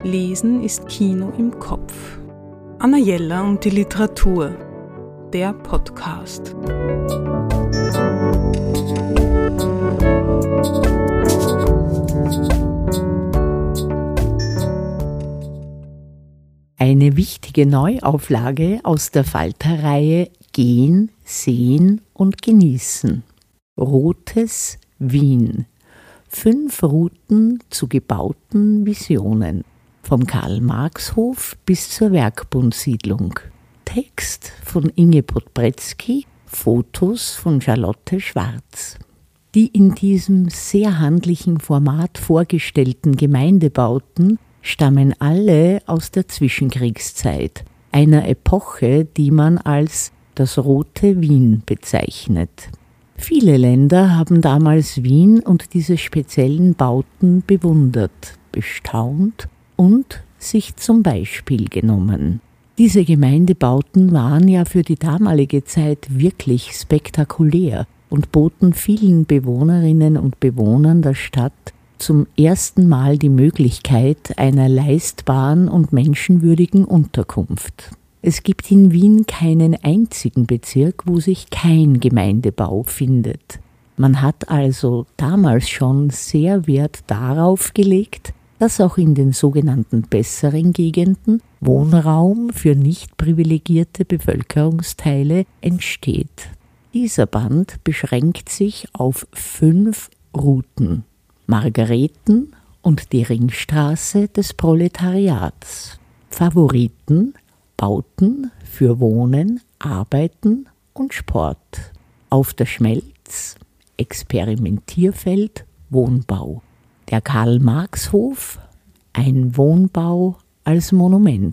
Lesen ist Kino im Kopf. Anna Jeller und die Literatur. Der Podcast. Eine wichtige Neuauflage aus der Falter-Reihe Gehen, Sehen und Genießen. Rotes Wien. 5 Routen zu gebauten Visionen. Vom Karl-Marx-Hof bis zur Werkbundsiedlung. Text von Inge Podbretzky, Fotos von Charlotte Schwarz. Die in diesem sehr handlichen Format vorgestellten Gemeindebauten stammen alle aus der Zwischenkriegszeit, einer Epoche, die man als das Rote Wien bezeichnet. Viele Länder haben damals Wien und diese speziellen Bauten bewundert, bestaunt und sich zum Beispiel genommen. Diese Gemeindebauten waren ja für die damalige Zeit wirklich spektakulär und boten vielen Bewohnerinnen und Bewohnern der Stadt zum ersten Mal die Möglichkeit einer leistbaren und menschenwürdigen Unterkunft. Es gibt in Wien keinen einzigen Bezirk, wo sich kein Gemeindebau findet. Man hat also damals schon sehr Wert darauf gelegt, dass auch in den sogenannten besseren Gegenden Wohnraum für nicht privilegierte Bevölkerungsteile entsteht. Dieser Band beschränkt sich auf 5 Routen. Margareten und die Ringstraße des Proletariats. Favoriten, Bauten für Wohnen, Arbeiten und Sport. Auf der Schmelz, Experimentierfeld, Wohnbau. Der Karl-Marx-Hof, ein Wohnbau als Monument.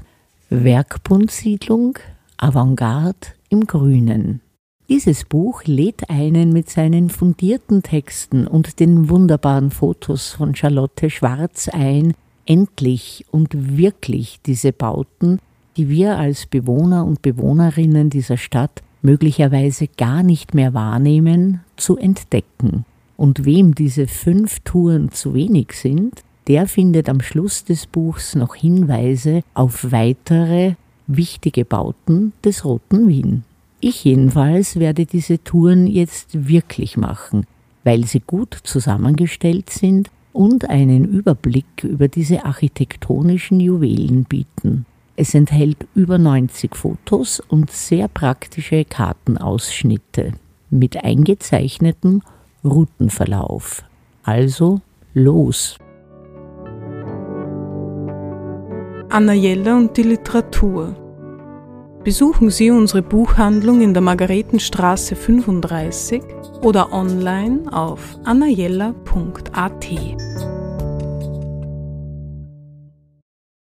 Werkbundsiedlung, Avantgarde im Grünen. Dieses Buch lädt einen mit seinen fundierten Texten und den wunderbaren Fotos von Charlotte Schwarz ein, endlich und wirklich diese Bauten, die wir als Bewohner und Bewohnerinnen dieser Stadt möglicherweise gar nicht mehr wahrnehmen, zu entdecken. Und wem diese 5 Touren zu wenig sind, der findet am Schluss des Buchs noch Hinweise auf weitere wichtige Bauten des Roten Wien. Ich jedenfalls werde diese Touren jetzt wirklich machen, weil sie gut zusammengestellt sind und einen Überblick über diese architektonischen Juwelen bieten. Es enthält über 90 Fotos und sehr praktische Kartenausschnitte mit eingezeichnetem Routenverlauf. Also los! Anna Jeller und die Literatur. Besuchen Sie unsere Buchhandlung in der Margaretenstraße 35 oder online auf annajeller.at.